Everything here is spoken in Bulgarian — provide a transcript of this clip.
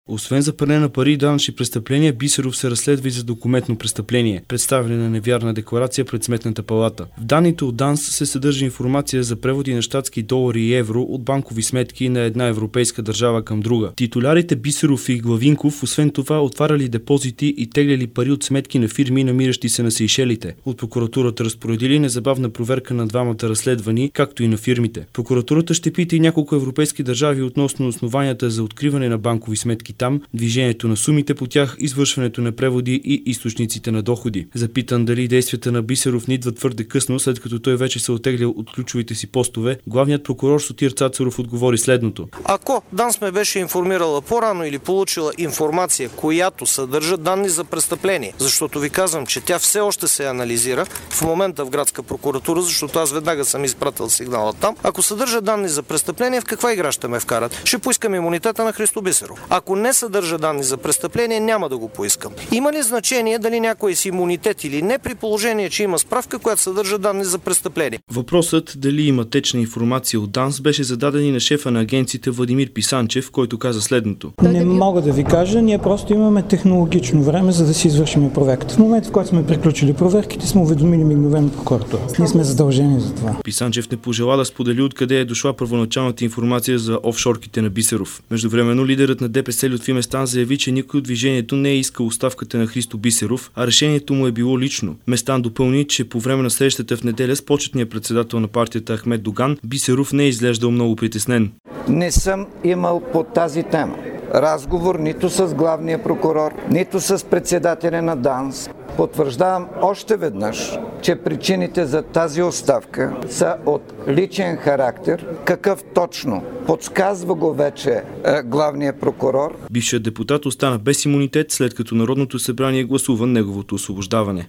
Освен за пране на пари и данъчни престъпления, Бисеров се разследва и за документно престъпление – представяне на невярна декларация пред Сметната палата. В данните от ДАНС се съдържа информация за преводи на щатски долари и евро от банкови сметки на една европейска държава към друга. Титулярите Бисеров и Главинков, освен това, отваряли депозити и тегляли пари от сметки на фирми, намиращи се на Сейшелите. От прокуратурата разпоредили незабавна проверка на двамата разследвани, както и на фирмите. Прокуратурата ще пита и няколко европейски държави относно основанията за откриване на банкови сметки там, движението на сумите по тях, извършването на преводи и източниците на доходи. Запитан дали действията на Бисеров не идват твърде късно, след като той вече се оттеглял от ключовите си постове, главният прокурор Сотир Цацаров отговори следното. Ако ДАНС ме беше информирала по-рано или получила информация, която съдържа данни за престъпление, защото ви казвам, че тя все още се анализира в момента в градска прокуратура, защото аз веднага съм изпратил сигнала там. Ако съдържа данни за престъпление, в каква игра ще ме вкарат? Ще поискам имунитета на Христо Бисеров. Ако не съдържа данни за престъпление, няма да го поискам. Има ли значение дали някой е с имунитет или не, при положение, че има справка, която съдържа данни за престъпление? Въпросът дали има течна информация от ДАНС беше зададен и на шефа на агенцията Владимир Писанчев, който каза следното. Не мога да ви кажа, ние просто имаме технологично време, за да си извършим проверката. В момента, в който сме приключили проверките, сме уведомили мигновено прокуратура. Ние сме задължени за това. Писанчев не пожела да сподели откъде е дошла първоначалната информация за офшорките на Бисеров. Междувременно лидерът на ДПС Лютви Местан заяви, че никой от движението не е искал оставката на Христо Бисеров, а решението му е било лично. Местан допълни, че по време на срещата в неделя с почетния председател на партията Ахмед Доган, Бисеров не е изглеждал много притеснен. Не съм имал по тази тема разговор нито с главния прокурор, нито с председателя на ДАНС. Потвърждавам още веднъж, че причините за тази оставка са от личен характер. Какъв точно? Подсказва го вече главният прокурор. Бившият депутат остана без имунитет, след като Народното събрание гласува неговото освобождаване.